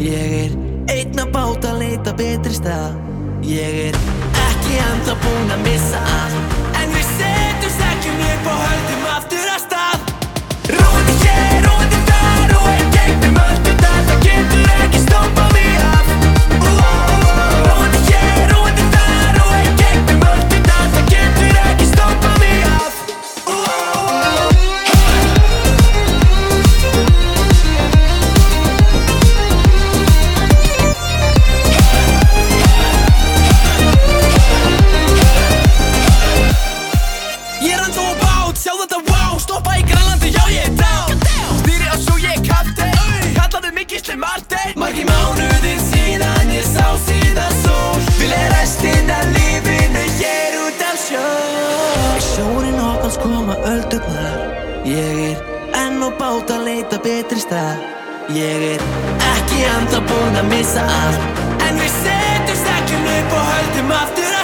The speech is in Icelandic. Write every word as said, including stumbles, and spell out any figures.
Ég er einn á bát að leita betri stað. Ég er ekki ennþá búinn að missa allt, en við setjum stekkjum upp og höldum aftur af stað. Róandi hér, róandi þar og í gegnum allt þetta, það getur ekki stoppað mig af. Róandi hér, róandi þar og í gegnum allt þetta, það getur ekki stoppað mig af. Ég er ennþá á bát, sjá þetta wow, stoppa í Grænlandi, já ég er down. Stýri á sjó, ég er kapteinn, kallaðu mig Gísli Marteinn. Margir mánuðir síðan ég sá síðan sól, vil er restin af lífinu hér út af sjó. Sjórinn okkans koma öldurnar, ég er enn á bát að leita betri stað. Ég er ekki ennþá búinn að missa allt, en við setjum stekkjum upp og höldum aftur